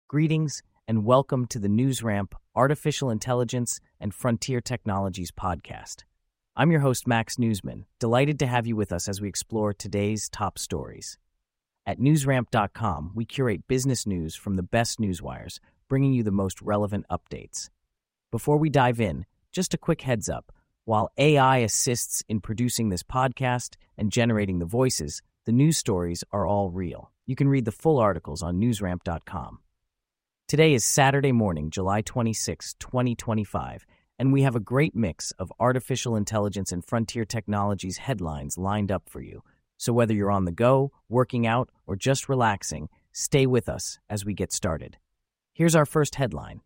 Greetings and welcome to the NewsRamp Artificial Intelligence and Frontier Technologies podcast. I'm your host, Max Newsman, delighted to have you with us as we explore today's top stories. At newsramp.com, we curate business news from the best newswires, bringing you the most relevant updates. Before we dive in, just a quick heads up. While AI assists in producing this podcast and generating the voices, the news stories are all real. You can read the full articles on newsramp.com. Today is Saturday morning, July 26, 2025, and we have a great mix of artificial intelligence and frontier technologies headlines lined up for you. So whether you're on the go, working out, or just relaxing, stay with us as we get started. Here's our first headline.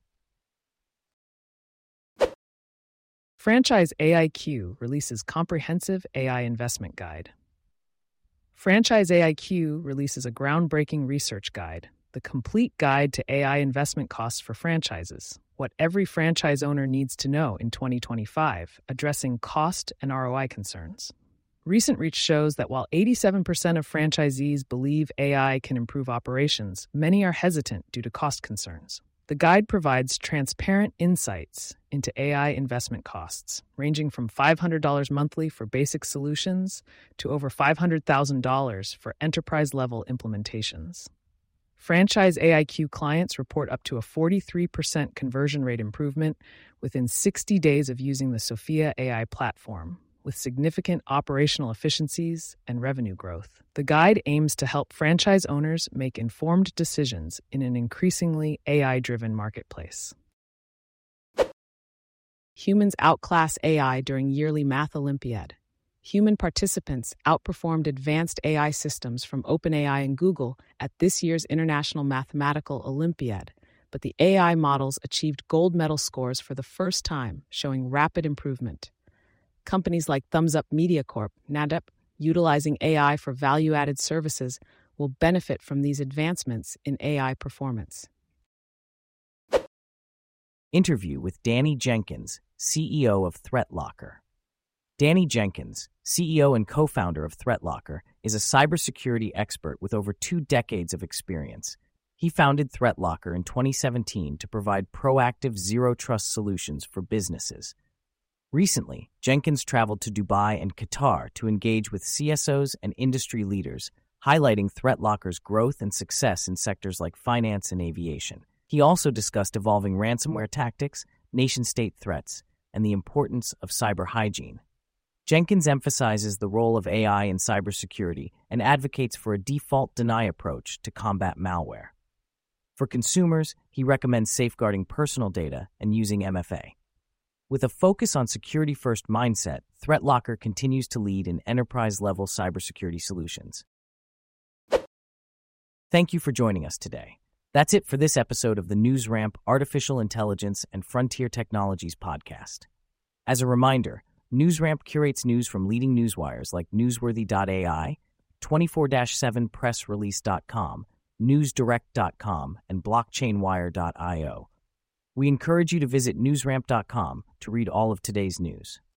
Franchise AIQ releases comprehensive AI investment guide. Franchise AIQ releases a groundbreaking research guide, the complete guide to AI investment costs for franchises, what every franchise owner needs to know in 2025, addressing cost and ROI concerns. Recent research shows that while 87% of franchisees believe AI can improve operations, many are hesitant due to cost concerns. The guide provides transparent insights into AI investment costs, ranging from $500 monthly for basic solutions to over $500,000 for enterprise-level implementations. Franchise AIQ clients report up to a 43% conversion rate improvement within 60 days of using the Sophia AI platform, with significant operational efficiencies and revenue growth. The guide aims to help franchise owners make informed decisions in an increasingly AI-driven marketplace. Humans outclass AI during yearly Math Olympiad. Human participants outperformed advanced AI systems from OpenAI and Google at this year's International Mathematical Olympiad, but the AI models achieved gold medal scores for the first time, showing rapid improvement. Companies like Thumbs Up Media Corp, NADEP, utilizing AI for value-added services, will benefit from these advancements in AI performance. Interview with Danny Jenkins, CEO of ThreatLocker. Danny Jenkins, CEO and co-founder of ThreatLocker, is a cybersecurity expert with over 2 decades of experience. He founded ThreatLocker in 2017 to provide proactive zero-trust solutions for businesses. Recently, Jenkins traveled to Dubai and Qatar to engage with CSOs and industry leaders, highlighting ThreatLocker's growth and success in sectors like finance and aviation. He also discussed evolving ransomware tactics, nation-state threats, and the importance of cyber hygiene. Jenkins emphasizes the role of AI in cybersecurity and advocates for a default deny approach to combat malware. For consumers, he recommends safeguarding personal data and using MFA. With a focus on security-first mindset, ThreatLocker continues to lead in enterprise-level cybersecurity solutions. Thank you for joining us today. That's it for this episode of the NewsRamp Artificial Intelligence and Frontier Technologies podcast. As a reminder, NewsRamp curates news from leading newswires like Newsworthy.ai, 24/7pressrelease.com, newsdirect.com, and blockchainwire.io. We encourage you to visit newsramp.com to read all of today's news.